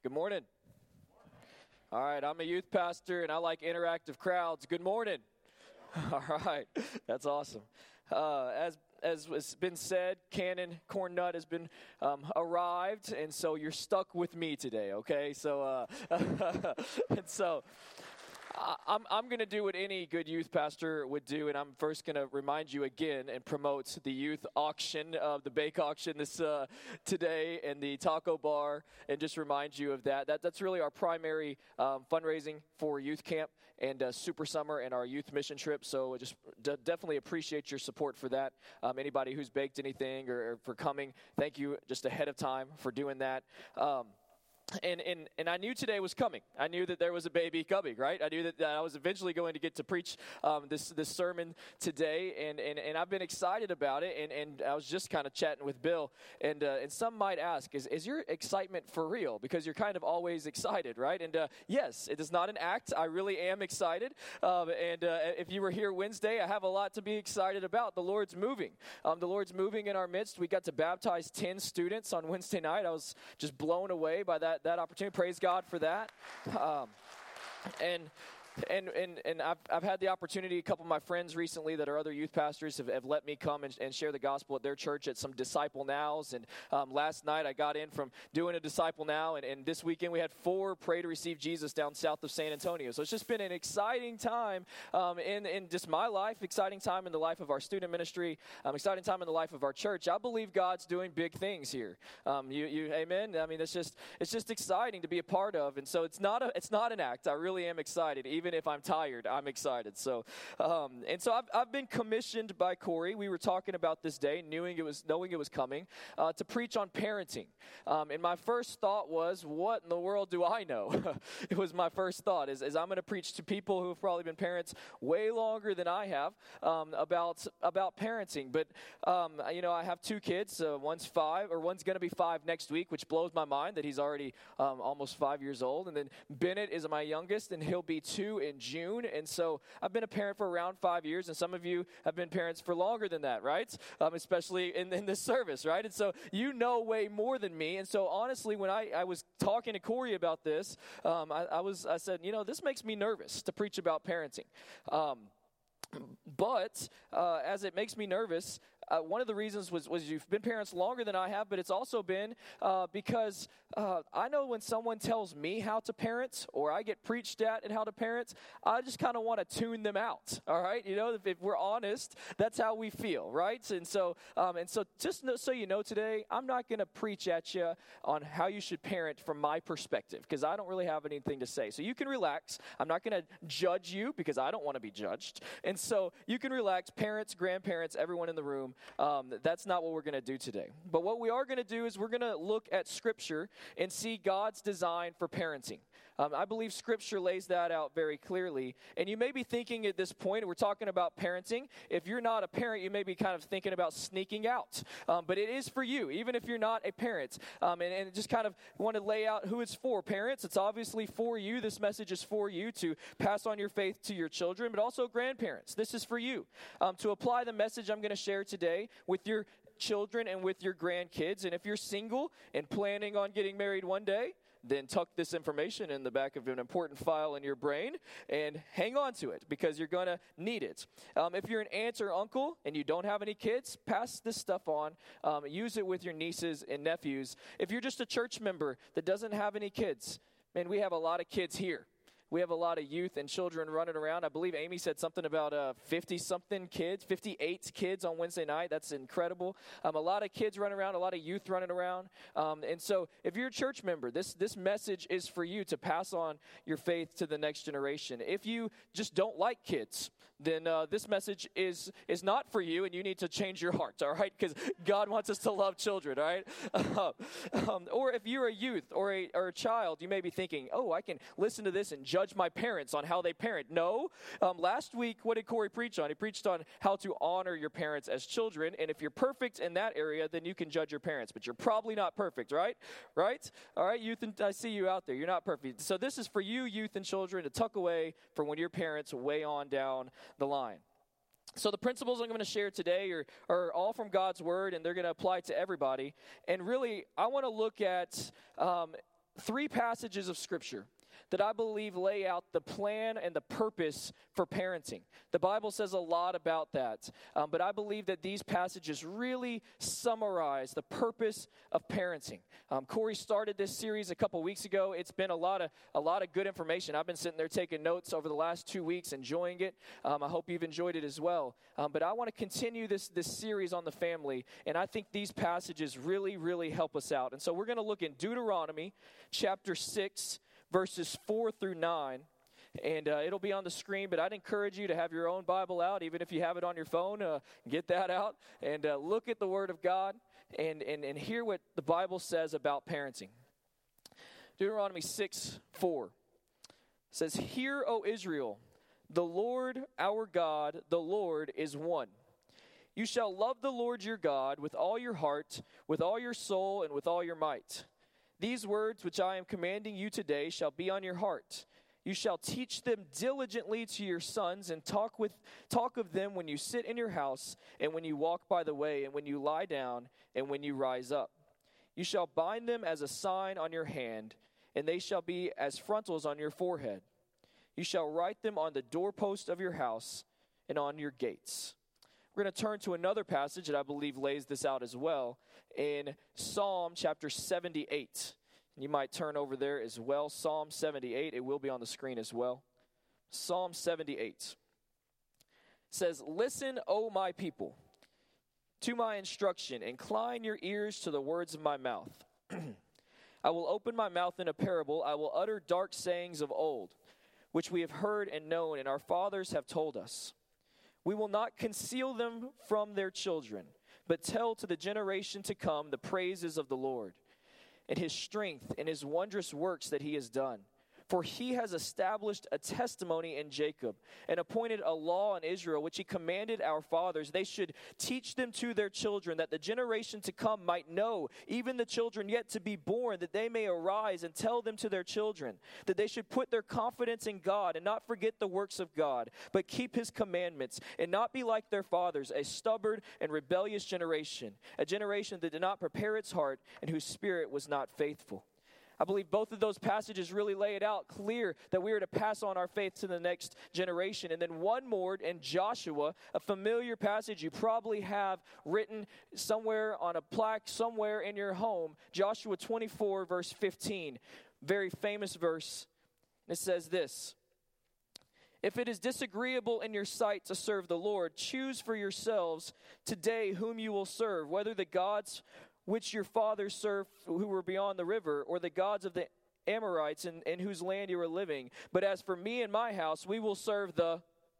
Good morning. All right, I'm a youth pastor, and I like interactive crowds. Good morning. All right, that's awesome. As has been said, Cannon Corn Nut has been arrived, and so you're stuck with me today, okay? So, and so I'm going to do what any good youth pastor would do, and I'm first going to remind you again and promote the youth auction, the bake auction this today, and the taco bar, and just remind you of that. That's really our primary fundraising for youth camp and Super Summer and our youth mission trip. So just definitely appreciate your support for that. Anybody who's baked anything or for coming, thank you just ahead of time for doing that. And I knew today was coming. I knew that there was a baby coming, right? I knew that I was eventually going to get to preach this sermon today, and I've been excited about it. And I was just kind of chatting with Bill, and some might ask, is your excitement for real? Because you're kind of always excited, right? And yes, it is not an act. I really am excited. If you were here Wednesday, I have a lot to be excited about. The Lord's moving. The Lord's moving in our midst. We got to baptize 10 students on Wednesday night. I was just blown away by that opportunity. Praise God for that. And I've had the opportunity, a couple of my friends recently that are other youth pastors have let me come and share the gospel at their church at some Disciple Nows. And last night I got in from doing a Disciple Now, and this weekend we had 4 Pray to Receive Jesus down south of San Antonio. So it's just been an exciting time in just my life, exciting time in the life of our student ministry, exciting time in the life of our church. I believe God's doing big things here. Amen? I mean, it's just exciting to be a part of. And so it's not an act. I really am excited. Even if I'm tired, I'm excited. So, I've been commissioned by Corey. We were talking about this day, knowing it was coming, to preach on parenting. And my first thought was, what in the world do I know? It was my first thought, is I'm going to preach to people who have probably been parents way longer than I have about parenting. But I have 2 kids. One's 5, or one's going to be 5 next week, which blows my mind that he's already almost 5 years old. And then Bennett is my youngest, and he'll be 2 in June. And so I've been a parent for around 5 years, and some of you have been parents for longer than that, right? Especially in this service, right? And so you know way more than me. And so honestly, when I was talking to Corey about this, I said, this makes me nervous to preach about parenting. But as it makes me nervous, one of the reasons was you've been parents longer than I have, but it's also been because I know when someone tells me how to parent, or I get preached at and how to parent, I just kind of want to tune them out, all right? If we're honest, that's how we feel, right? And so just so you know today, I'm not going to preach at you on how you should parent from my perspective, because I don't really have anything to say. So you can relax. I'm not going to judge you, because I don't want to be judged. And so you can relax, parents, grandparents, everyone in the room. That's not what we're going to do today. But what we are going to do is we're going to look at Scripture and see God's design for parenting. I believe Scripture lays that out very clearly. And you may be thinking at this point, we're talking about parenting. If you're not a parent, you may be kind of thinking about sneaking out. But it is for you, even if you're not a parent. And just kind of want to lay out who it's for. Parents, it's obviously for you. This message is for you to pass on your faith to your children, but also grandparents. This is for you. To apply the message I'm going to share today with your children and with your grandkids. And if you're single and planning on getting married one day, then tuck this information in the back of an important file in your brain and hang on to it, because you're going to need it. If you're an aunt or uncle and you don't have any kids, pass this stuff on. Use it with your nieces and nephews. If you're just a church member that doesn't have any kids, man, we have a lot of kids here. We have a lot of youth and children running around. I believe Amy said something about 50-something kids, 58 kids on Wednesday night. That's incredible. A lot of kids running around, a lot of youth running around. And so if you're a church member, this message is for you to pass on your faith to the next generation. If you just don't like kids, then this message is not for you, and you need to change your heart, all right? Because God wants us to love children, all right? Or if you're a youth or a child, you may be thinking, I can listen to this and judge my parents on how they parent. No. Last week, what did Corey preach on? He preached on how to honor your parents as children, and if you're perfect in that area, then you can judge your parents, but you're probably not perfect, right? Right? All right, youth, and I see you out there. You're not perfect. So this is for you, youth and children, to tuck away for when your parents way on down the line. So the principles I'm going to share today are all from God's Word, and they're going to apply to everybody. And really, I want to look at three passages of Scripture that I believe lay out the plan and the purpose for parenting. The Bible says a lot about that, but I believe that these passages really summarize the purpose of parenting. Corey started this series a couple weeks ago. It's been a lot of good information. I've been sitting there taking notes over the last 2 weeks, enjoying it. I hope you've enjoyed it as well. But I want to continue this series on the family, and I think these passages really, really help us out. And so we're going to look in Deuteronomy chapter 6, verses 4 through 9, and it'll be on the screen, but I'd encourage you to have your own Bible out, even if you have it on your phone, get that out, and look at the Word of God, and hear what the Bible says about parenting. Deuteronomy 6:4 says, "Hear, O Israel, the Lord our God, the Lord is one. You shall love the Lord your God with all your heart, with all your soul, and with all your might. These words which I am commanding you today shall be on your heart. You shall teach them diligently to your sons, and talk of them when you sit in your house, and when you walk by the way, and when you lie down, and when you rise up. You shall bind them as a sign on your hand, and they shall be as frontals on your forehead. You shall write them on the doorpost of your house and on your gates." We're going to turn to another passage that I believe lays this out as well in Psalm chapter 78. You might turn over there as well. Psalm 78. It will be on the screen as well. Psalm 78 says, "Listen, O my people, to my instruction. Incline your ears to the words of my mouth. I will open my mouth in a parable. I will utter dark sayings of old, which we have heard and known, and our fathers have told us. We will not conceal them from their children, but tell to the generation to come the praises of the Lord, and his strength and his wondrous works that he has done. For he has established a testimony in Jacob, and appointed a law in Israel, which he commanded our fathers. They should teach them to their children, that the generation to come might know, even the children yet to be born, that they may arise and tell them to their children, that they should put their confidence in God, and not forget the works of God, but keep his commandments, and not be like their fathers, a stubborn and rebellious generation, a generation that did not prepare its heart, and whose spirit was not faithful." I believe both of those passages really lay it out clear that we are to pass on our faith to the next generation. And then one more in Joshua, a familiar passage you probably have written somewhere on a plaque somewhere in your home. Joshua 24, verse 15. Very famous verse. It says this: "If it is disagreeable in your sight to serve the Lord, choose for yourselves today whom you will serve, whether the gods which your fathers served who were beyond the river, or the gods of the Amorites in whose land you are living. But as for me and my house, we will serve the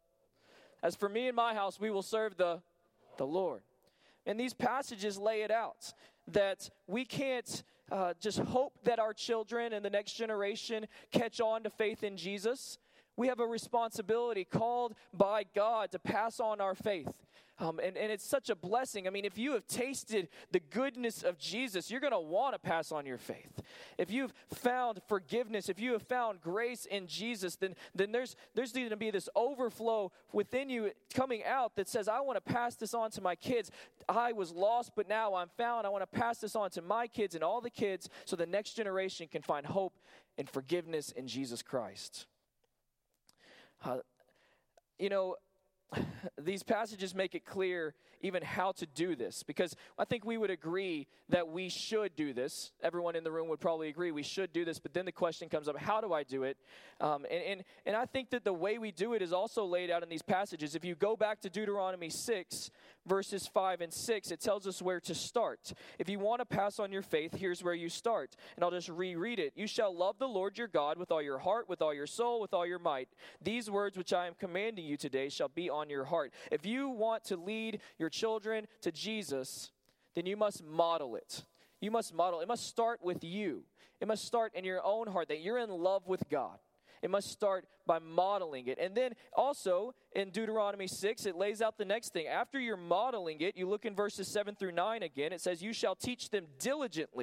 Lord." And these passages lay it out, that we can't just hope that our children and the next generation catch on to faith in Jesus. We have a responsibility called by God to pass on our faith. And it's such a blessing. I mean, if you have tasted the goodness of Jesus, you're going to want to pass on your faith. If you've found forgiveness, if you have found grace in Jesus, then there's going to be this overflow within you coming out that says, I want to pass this on to my kids. I was lost, but now I'm found. I want to pass this on to my kids and all the kids so the next generation can find hope and forgiveness in Jesus Christ. These passages make it clear even how to do this, because I think we would agree that we should do this. Everyone in the room would probably agree we should do this, but then the question comes up, how do I do it? And I think that the way we do it is also laid out in these passages. If you go back to Deuteronomy 6, verses 5 and 6, it tells us where to start. If you want to pass on your faith, here's where you start. And I'll just reread it. "You shall love the Lord your God with all your heart, with all your soul, with all your might. These words which I am commanding you today shall be on your heart." If you want to lead your children to Jesus, then you must model it. You must model. It must start with you. It must start in your own heart, that you're in love with God. It must start by modeling it. And then also in Deuteronomy 6, it lays out the next thing. After you're modeling it, you look in verses 7 through 9 again. It says, "You shall teach them diligently."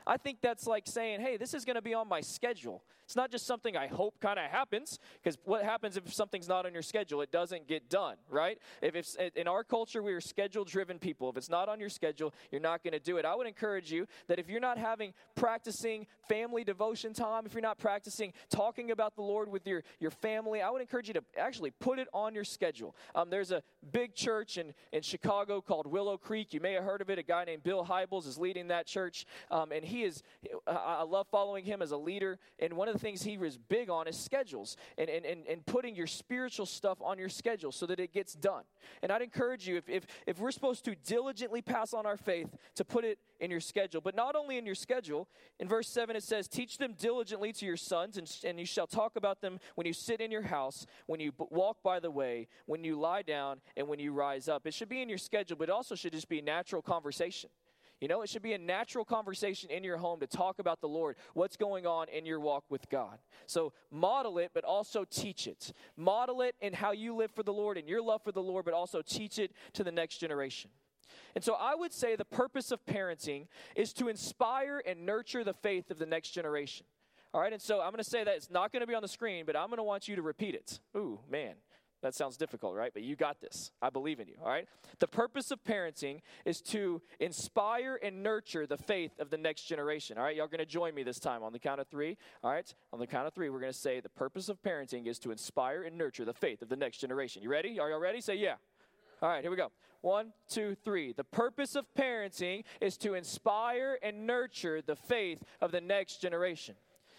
I think that's like saying, hey, this is going to be on my schedule. It's not just something I hope kind of happens, because what happens if something's not on your schedule? It doesn't get done, right? If it's in our culture, we are schedule-driven people. If it's not on your schedule, you're not going to do it. I would encourage you that if you're not practicing family devotion time, if you're not practicing talking about the Lord with your family, I would encourage you to actually put it on your schedule. There's a big church in Chicago called Willow Creek. You may have heard of it. A guy named Bill Hybels is leading that church, and I love following him as a leader. And one of the things he was big on is schedules and putting your spiritual stuff on your schedule so that it gets done. And I'd encourage you, if we're supposed to diligently pass on our faith, to put it in your schedule. But not only in your schedule, in verse 7 it says, teach them diligently to your sons, and you shall talk about them when you sit in your house, when you walk by the way, when you lie down, and when you rise up. It should be in your schedule, but it also should just be natural conversation. You know, it should be a natural conversation in your home to talk about the Lord, what's going on in your walk with God. So model it, but also teach it. Model it in how you live for the Lord and your love for the Lord, but also teach it to the next generation. And so I would say the purpose of parenting is to inspire and nurture the faith of the next generation. All right, and so I'm going to say that it's not going to be on the screen, but I'm going to want you to repeat it. Ooh, man. That sounds difficult, right? But you got this. I believe in you, all right? The purpose of parenting is to inspire and nurture the faith of the next generation, all right? Y'all going to join me this time on the count of three, all right? On the count of three, we're going to say the purpose of parenting is to inspire and nurture the faith of the next generation. You ready? Are y'all ready? Say yeah. All right, here we go. 1, 2, 3. The purpose of parenting is to inspire and nurture the faith of the next generation.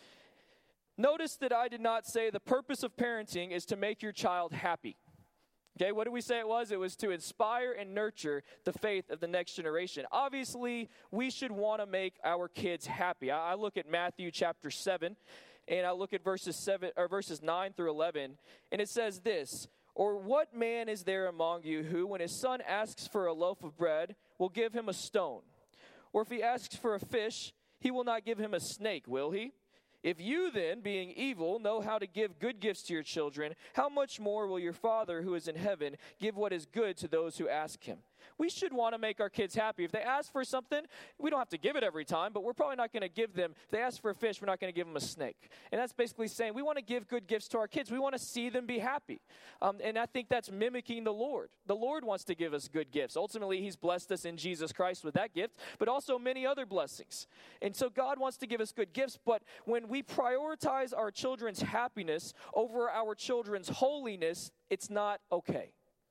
Notice that I did not say the purpose of parenting is to make your child happy. Okay, what did we say it was? It was to inspire and nurture the faith of the next generation. Obviously, we should want to make our kids happy. I look at Matthew chapter 7, and I look at verses 9 through 11, and it says this, or what man is there among you who, when his son asks for a loaf of bread, will give him a stone? Or if he asks for a fish, he will not give him a snake, will he? If you then, being evil, know how to give good gifts to your children, how much more will your Father who is in heaven give what is good to those who ask him? We should want to make our kids happy. If they ask for something, we don't have to give it every time, but we're probably not going to give them, if they ask for a fish, we're not going to give them a snake. And that's basically saying we want to give good gifts to our kids. We want to see them be happy. And I think that's mimicking the Lord. The Lord wants to give us good gifts. Ultimately, he's blessed us in Jesus Christ with that gift, but also many other blessings. And so God wants to give us good gifts, but when we prioritize our children's happiness over our children's holiness, it's not okay.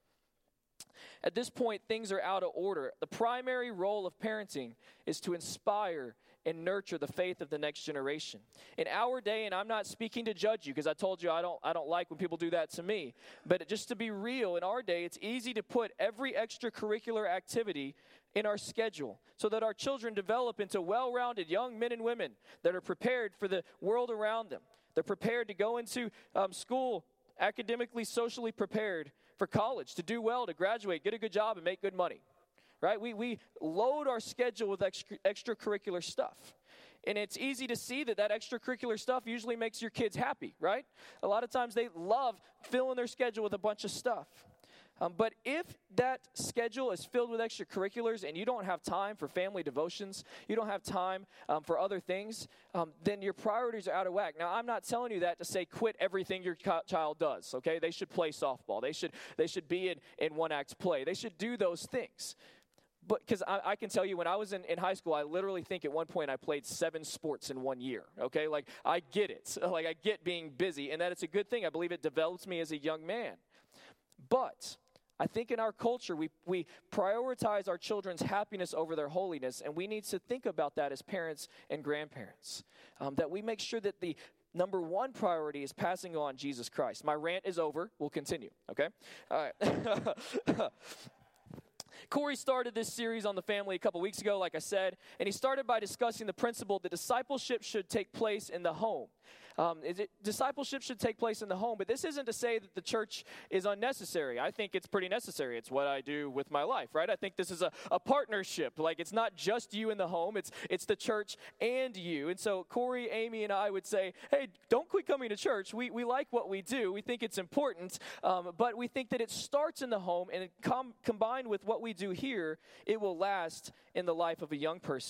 At this point, things are out of order. The primary role of parenting is to inspire and nurture the faith of the next generation. In our day, and I'm not speaking to judge you because I told you I don't like when people do that to me, but just to be real, in our day, it's easy to put every extracurricular activity in our schedule so that our children develop into well-rounded young men and women that are prepared for the world around them. They're prepared to go into school, academically, socially prepared for college, to do well, to graduate, get a good job, and make good money, right? We load our schedule with extracurricular stuff. And it's easy to see that extracurricular stuff usually makes your kids happy, right? A lot of times they love filling their schedule with a bunch of stuff. But if that schedule is filled with extracurriculars and you don't have time for family devotions, you don't have time for other things, then your priorities are out of whack. Now, I'm not telling you that to say quit everything your child does, okay? They should play softball. They should be in one-act play. They should do those things. But because I can tell you, when I was in high school, I literally think at one point I played 7 sports in 1 year, okay? Like, I get it. Like, I get being busy, and that it's a good thing. I believe it develops me as a young man. But I think in our culture, we prioritize our children's happiness over their holiness, and we need to think about that as parents and grandparents, that we make sure that the number one priority is passing on Jesus Christ. My rant is over. We'll continue, okay? All right. Corey started this series on the family a couple weeks ago, like I said, and he started by discussing the principle that discipleship should take place in the home. Discipleship should take place in the home, but this isn't to say that the church is unnecessary. I think it's pretty necessary. It's what I do with my life, right? I think this is a partnership. Like, it's not just you in the home. It's the church and you. And so Corey, Amy, and I would say, hey, don't quit coming to church. We like what we do. We think it's important, but we think that it starts in the home, and combined with what we do here, it will last in the life of a young person.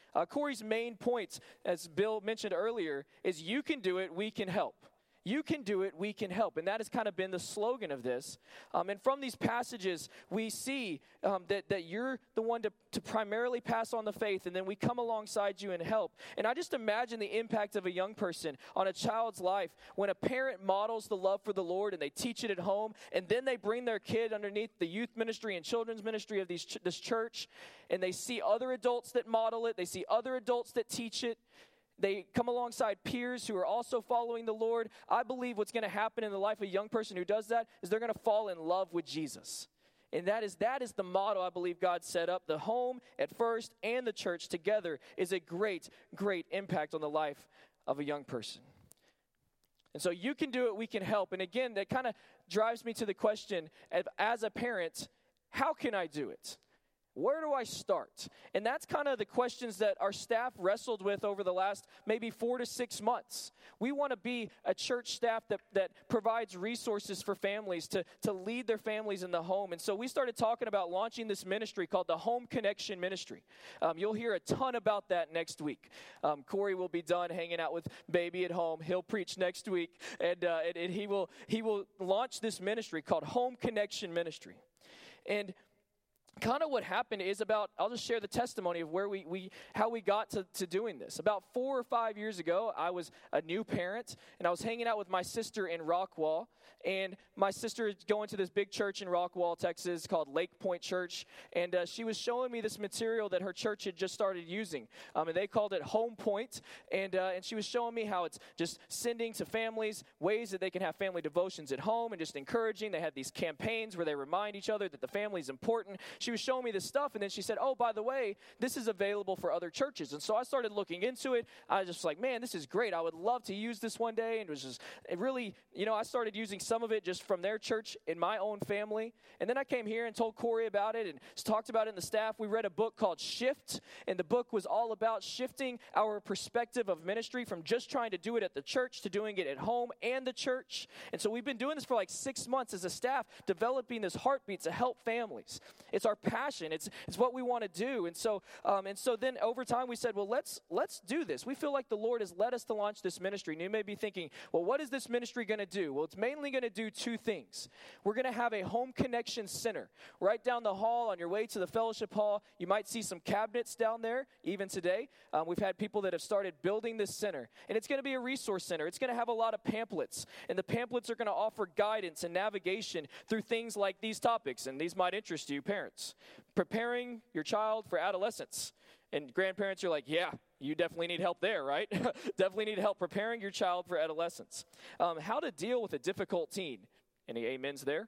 Corey's main point, as Bill mentioned earlier, is you can do it, we can help. You can do it, we can help. And that has kind of been the slogan of this. And from these passages, we see that you're the one to primarily pass on the faith, and then we come alongside you and help. And I just imagine the impact of a young person on a child's life when a parent models the love for the Lord and they teach it at home, and then they bring their kid underneath the youth ministry and children's ministry of this church, and they see other adults that model it, they see other adults that teach it. They come alongside peers who are also following the Lord. I believe what's going to happen in the life of a young person who does that is they're going to fall in love with Jesus. And that is the model I believe God set up. The home at first and the church together is a great, great impact on the life of a young person. And so you can do it, we can help. And again, that kind of drives me to the question, as a parent, how can I do it? Where do I start? And that's kind of the questions that our staff wrestled with over the last maybe 4 to 6 months. We want to be a church staff that provides resources for families to lead their families in the home. And so we started talking about launching this ministry called the Home Connection Ministry. You'll hear a ton about that next week. Corey will be done hanging out with baby at home. He'll preach next week, and he will launch this ministry called Home Connection Ministry. And kind of what happened is I'll just share the testimony of where how we got to doing this. About 4 or 5 years ago, I was a new parent, and I was hanging out with my sister in Rockwall. And my sister is going to this big church in Rockwall, Texas, called Lake Point Church. And she was showing me this material that her church had just started using. And they called it Home Point. And she was showing me how it's just sending to families ways that they can have family devotions at home and just encouraging. They had these campaigns where they remind each other that the family is important. She was showing me this stuff, and then she said, oh, by the way, this is available for other churches. And so I started looking into it. I was just like, man, this is great. I would love to use this one day. And it really, I started using some of it just from their church in my own family. And then I came here and told Corey about it and talked about it in the staff. We read a book called Shift, and the book was all about shifting our perspective of ministry from just trying to do it at the church to doing it at home and the church. And so we've been doing this for like 6 months as a staff, developing this heartbeat to help families. It's our passion. It's what we want to do. And so then over time we said, well, let's do this. We feel like the Lord has led us to launch this ministry. And you may be thinking, well, what is this ministry going to do? Well, it's mainly going to do 2 things. We're going to have a home connection center right down the hall on your way to the fellowship hall. You might see some cabinets down there even today. We've had people that have started building this center, and it's going to be a resource center. It's going to have a lot of pamphlets, and the pamphlets are going to offer guidance and navigation through things like these topics, and these might interest you, parents. Preparing your child for adolescence. And grandparents are like, yeah, you definitely need help there, right? Definitely need help preparing your child for adolescence. How to deal with a difficult teen. Any amens there?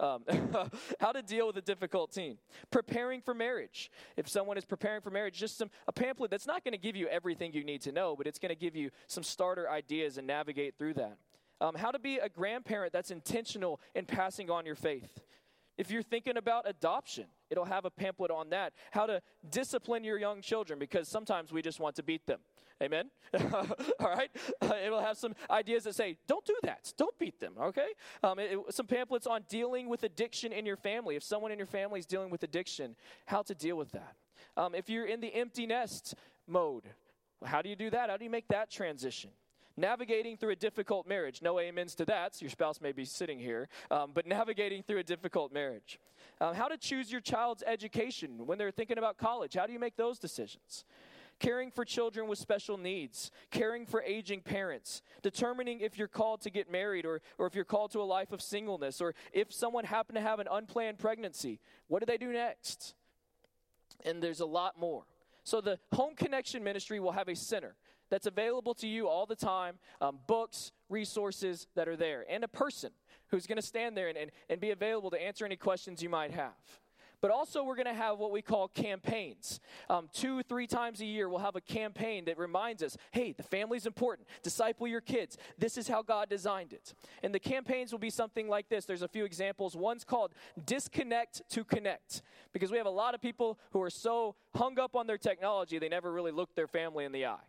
How to deal with a difficult teen. Preparing for marriage. If someone is preparing for marriage, just a pamphlet that's not going to give you everything you need to know, but it's going to give you some starter ideas and navigate through that. How to be a grandparent that's intentional in passing on your faith. If you're thinking about adoption, it'll have a pamphlet on that. How to discipline your young children, because sometimes we just want to beat them. Amen? All right? It'll have some ideas that say, don't do that. Don't beat them, okay? Some pamphlets on dealing with addiction in your family. If someone in your family is dealing with addiction, how to deal with that. If you're in the empty nest mode, how do you do that? How do you make that transition? Navigating through a difficult marriage. No amens to that. So your spouse may be sitting here. But navigating through a difficult marriage. How to choose your child's education when they're thinking about college. How do you make those decisions? Caring for children with special needs. Caring for aging parents. Determining if you're called to get married or if you're called to a life of singleness. Or if someone happened to have an unplanned pregnancy. What do they do next? And there's a lot more. So the Home Connection Ministry will have a center that's available to you all the time, books, resources that are there, and a person who's going to stand there and be available to answer any questions you might have. But also we're going to have what we call campaigns. 2-3 times a year we'll have a campaign that reminds us, hey, the family's important. Disciple your kids. This is how God designed it. And the campaigns will be something like this. There's a few examples. One's called Disconnect to Connect, because we have a lot of people who are so hung up on their technology they never really look their family in the eye.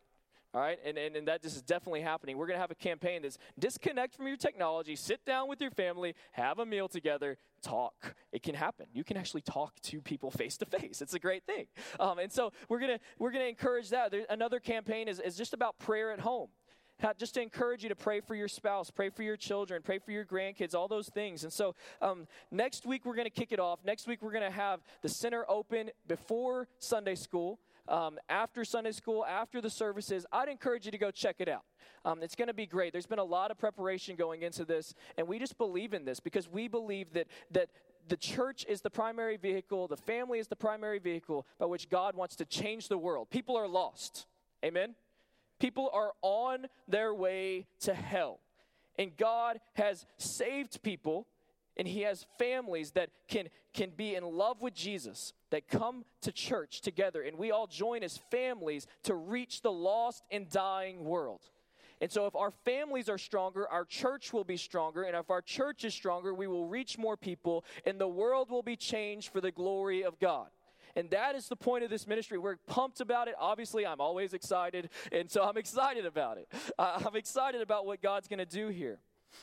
All right, and that this is definitely happening. We're going to have a campaign that's disconnect from your technology, sit down with your family, have a meal together, talk. It can happen. You can actually talk to people face to face. It's a great thing. And so we're gonna encourage that. Another campaign is just about prayer at home. Just to encourage you to pray for your spouse, pray for your children, pray for your grandkids, all those things. And so next week we're going to kick it off. Next week we're going to have the center open before Sunday school. After Sunday school, after the services, I'd encourage you to go check it out. It's going to be great. There's been a lot of preparation going into this, and we just believe in this because we believe that the church is the primary vehicle, the family is the primary vehicle by which God wants to change the world. People are lost. Amen? People are on their way to hell, and God has saved people. And he has families that can be in love with Jesus, that come to church together. And we all join as families to reach the lost and dying world. And so if our families are stronger, our church will be stronger. And if our church is stronger, we will reach more people. And the world will be changed for the glory of God. And that is the point of this ministry. We're pumped about it. Obviously, I'm always excited. And so I'm excited about it. I'm excited about what God's going to do here.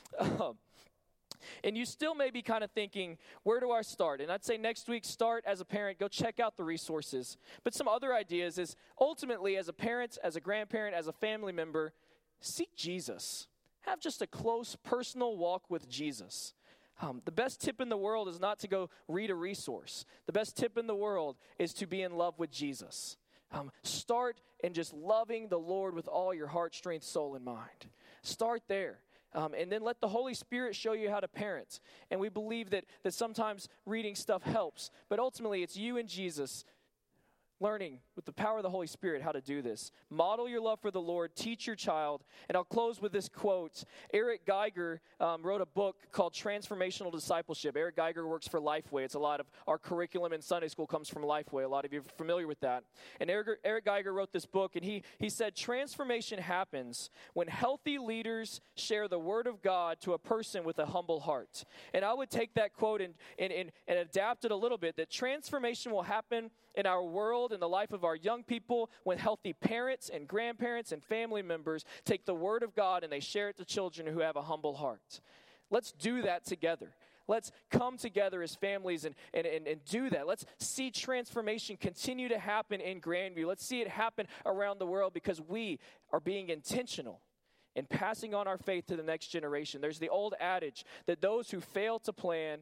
And you still may be kind of thinking, where do I start? And I'd say next week, start as a parent, go check out the resources. But some other ideas is ultimately as a parent, as a grandparent, as a family member, seek Jesus. Have just a close personal walk with Jesus. The best tip in the world is not to go read a resource. The best tip in the world is to be in love with Jesus. Start in just loving the Lord with all your heart, strength, soul, and mind. Start there. And then let the Holy Spirit show you how to parent. And we believe that sometimes reading stuff helps. But ultimately, it's you and Jesus learning with the power of the Holy Spirit how to do this. Model your love for the Lord. Teach your child. And I'll close with this quote. Eric Geiger wrote a book called Transformational Discipleship. Eric Geiger works for Lifeway. It's a lot of our curriculum in Sunday school comes from Lifeway. A lot of you are familiar with that. And Eric Geiger wrote this book, and he said, transformation happens when healthy leaders share the word of God to a person with a humble heart. And I would take that quote and adapt it a little bit, that transformation will happen in our world, in the life of our young people, when healthy parents and grandparents and family members take the word of God and they share it to children who have a humble heart. Let's do that together. Let's come together as families and do that. Let's see transformation continue to happen in Grandview. Let's see it happen around the world because we are being intentional in passing on our faith to the next generation. There's the old adage that those who fail to plan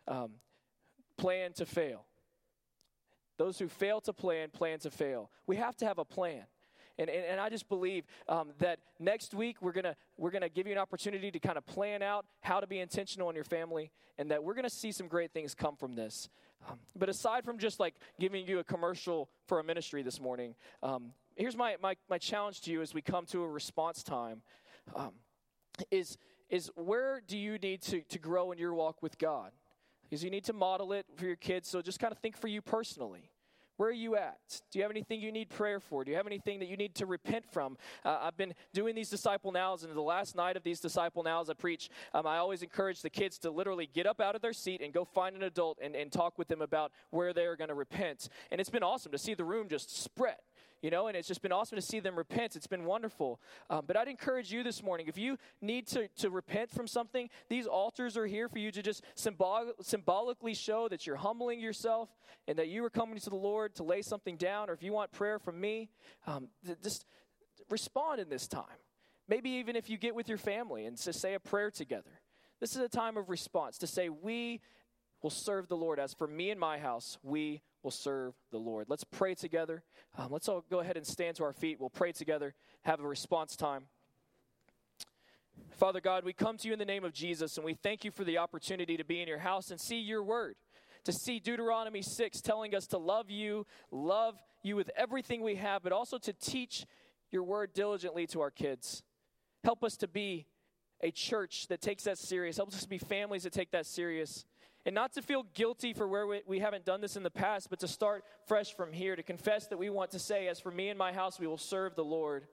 to fail. Those who fail to plan to fail. We have to have a plan. And I just believe that next week we're gonna give you an opportunity to kind of plan out how to be intentional in your family, and that we're gonna see some great things come from this. But aside from just like giving you a commercial for a ministry this morning, here's my challenge to you as we come to a response time. Is where do you need to grow in your walk with God? Because you need to model it for your kids. So just kind of think for you personally. Where are you at? Do you have anything you need prayer for? Do you have anything that you need to repent from? I've been doing these disciple nows, and the last night of these disciple nows I preach, I always encourage the kids to literally get up out of their seat and go find an adult and talk with them about where they're going to repent. And it's been awesome to see the room just spread. And it's just been awesome to see them repent. It's been wonderful. But I'd encourage you this morning, if you need to repent from something, these altars are here for you to just symbolically show that you're humbling yourself and that you are coming to the Lord to lay something down. Or if you want prayer from me, just respond in this time. Maybe even if you get with your family and to say a prayer together. This is a time of response to say, we will serve the Lord. As for me and my house, we will serve the Lord. Let's pray together. Let's all go ahead and stand to our feet. We'll pray together, have a response time. Father God, we come to you in the name of Jesus, and we thank you for the opportunity to be in your house and see your word, to see Deuteronomy 6 telling us to love you with everything we have, but also to teach your word diligently to our kids. Help us to be a church that takes that serious. Help us to be families that take that serious. And not to feel guilty for where we haven't done this in the past, but to start fresh from here, to confess that we want to say, as for me and my house, we will serve the Lord.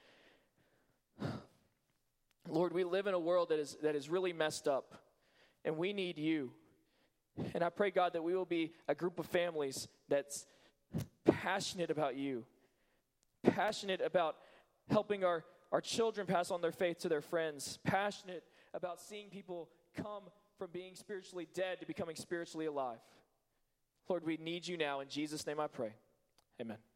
Lord, we live in a world that is really messed up, and we need you. And I pray, God, that we will be a group of families that's passionate about you, passionate about helping our children pass on their faith to their friends, passionate about seeing people come from being spiritually dead to becoming spiritually alive. Lord, we need you now. In Jesus' name I pray. Amen.